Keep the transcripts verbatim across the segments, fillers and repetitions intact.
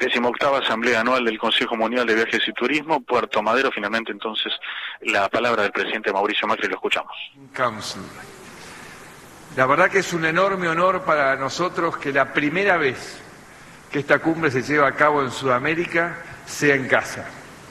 decimoctava Asamblea Anual del Consejo Mundial de Viajes y Turismo, Puerto Madero. Finalmente, entonces, la palabra del presidente Mauricio Macri, lo escuchamos. Council. La verdad que es un enorme honor para nosotros que la primera vez que esta cumbre se lleva a cabo en Sudamérica sea en casa.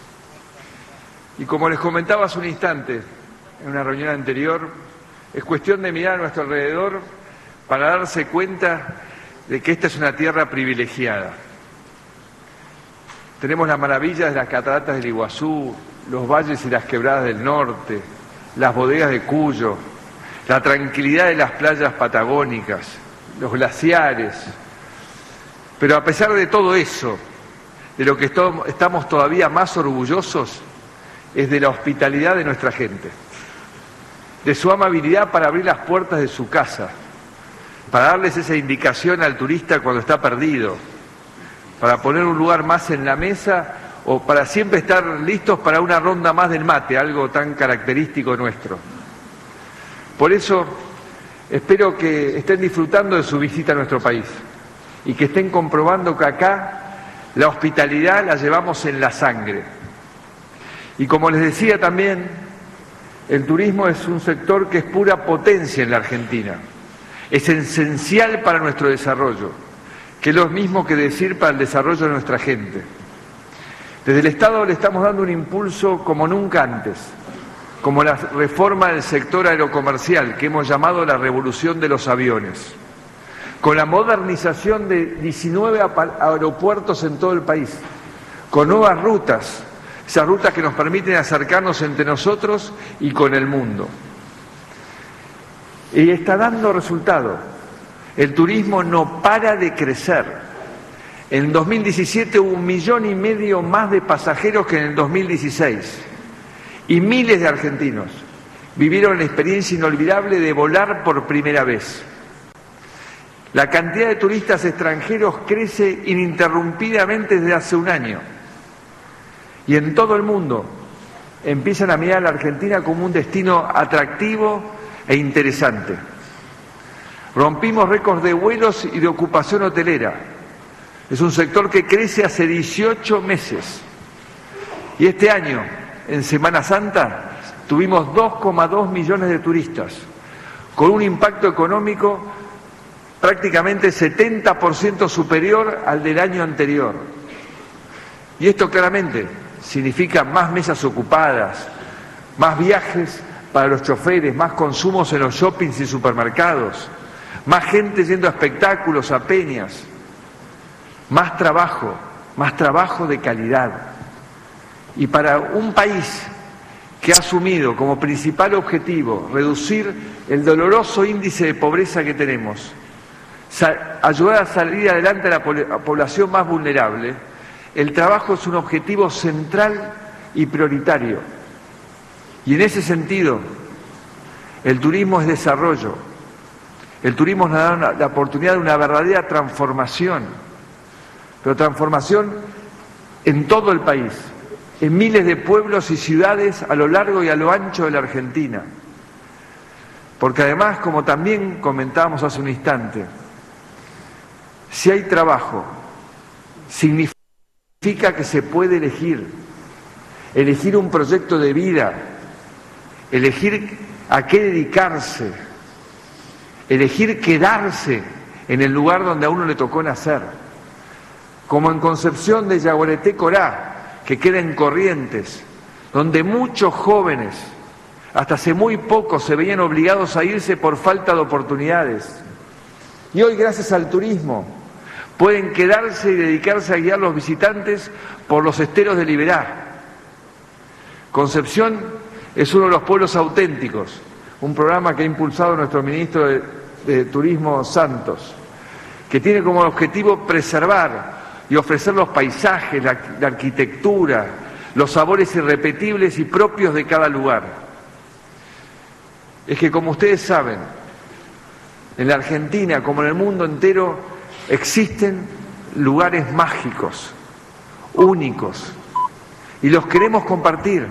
Y como les comentaba hace un instante, en una reunión anterior, es cuestión de mirar a nuestro alrededor para darse cuenta de que esta es una tierra privilegiada. Tenemos las maravillas de las cataratas del Iguazú, los valles y las quebradas del norte, las bodegas de Cuyo, la tranquilidad de las playas patagónicas, los glaciares. Pero a pesar de todo eso, de lo que estamos todavía más orgullosos es de la hospitalidad de nuestra gente, de su amabilidad para abrir las puertas de su casa, para darles esa indicación al turista cuando está perdido, para poner un lugar más en la mesa o para siempre estar listos para una ronda más del mate, algo tan característico nuestro. Por eso espero que estén disfrutando de su visita a nuestro país y que estén comprobando que acá la hospitalidad la llevamos en la sangre. Y como les decía también, el turismo es un sector que es pura potencia en la Argentina. Es esencial para nuestro desarrollo, que es lo mismo que decir para el desarrollo de nuestra gente. Desde el Estado le estamos dando un impulso como nunca antes, como la reforma del sector aerocomercial, que hemos llamado la revolución de los aviones, con la modernización de diecinueve aeropuertos en todo el país, con nuevas rutas, esas rutas que nos permiten acercarnos entre nosotros y con el mundo. Y está dando resultado. El turismo no para de crecer. En dos mil diecisiete hubo un millón y medio más de pasajeros que en el dos mil dieciséis. Y miles de argentinos vivieron la experiencia inolvidable de volar por primera vez. La cantidad de turistas extranjeros crece ininterrumpidamente desde hace un año. Y en todo el mundo empiezan a mirar a la Argentina como un destino atractivo e interesante. Rompimos récords de vuelos y de ocupación hotelera. Es un sector que crece hace dieciocho meses. Y este año, en Semana Santa, tuvimos dos coma dos millones de turistas, con un impacto económico prácticamente setenta por ciento superior al del año anterior. Y esto claramente significa más mesas ocupadas, más viajes para los choferes, más consumos en los shoppings y supermercados, más gente yendo a espectáculos, a peñas, más trabajo, más trabajo de calidad. Y para un país que ha asumido como principal objetivo reducir el doloroso índice de pobreza que tenemos, ayudar a salir adelante a la población más vulnerable, el trabajo es un objetivo central y prioritario. Y en ese sentido, el turismo es desarrollo. El turismo nos da una, la oportunidad de una verdadera transformación, pero transformación en todo el país, en miles de pueblos y ciudades a lo largo y a lo ancho de la Argentina. Porque además, como también comentábamos hace un instante, si hay trabajo, significa que se puede elegir, elegir un proyecto de vida, elegir a qué dedicarse, elegir quedarse en el lugar donde a uno le tocó nacer, como en Concepción de Yaguareté Corá, que queda en Corrientes, donde muchos jóvenes, hasta hace muy poco, se veían obligados a irse por falta de oportunidades. Y hoy, gracias al turismo, pueden quedarse y dedicarse a guiar a los visitantes por los esteros de Liberá. Concepción es uno de los pueblos auténticos, un programa que ha impulsado nuestro ministro de, de Turismo, Santos, que tiene como objetivo preservar y ofrecer los paisajes, la, la arquitectura, los sabores irrepetibles y propios de cada lugar. Es que, como ustedes saben, en la Argentina, como en el mundo entero, existen lugares mágicos, únicos, y los queremos compartir,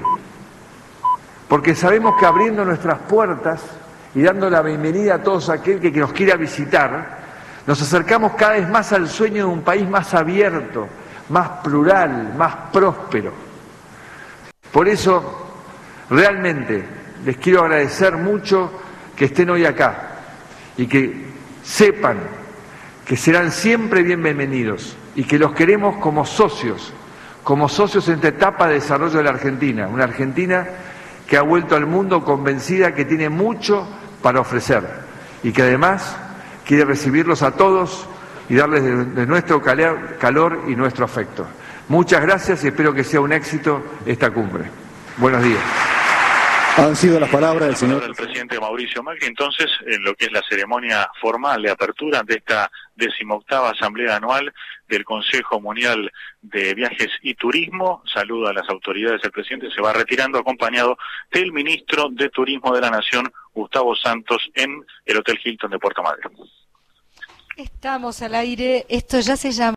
porque sabemos que abriendo nuestras puertas y dando la bienvenida a todos aquel que, que nos quiera visitar, nos acercamos cada vez más al sueño de un país más abierto, más plural, más próspero. Por eso, realmente, les quiero agradecer mucho que estén hoy acá y que sepan que serán siempre bienvenidos y que los queremos como socios, como socios en esta etapa de desarrollo de la Argentina, una Argentina que ha vuelto al mundo convencida que tiene mucho para ofrecer y que además quiere recibirlos a todos y darles de, de nuestro calor y nuestro afecto. Muchas gracias y espero que sea un éxito esta cumbre. Buenos días. Han sido las palabras del señor del presidente Mauricio Macri, entonces, en lo que es la ceremonia formal de apertura de esta decimoctava asamblea anual del Consejo Mundial de Viajes y Turismo. Saluda a las autoridades del presidente, se va retirando acompañado del ministro de Turismo de la Nación, Gustavo Santos, en el Hotel Hilton de Puerto Madryn. Estamos al aire, esto ya se llama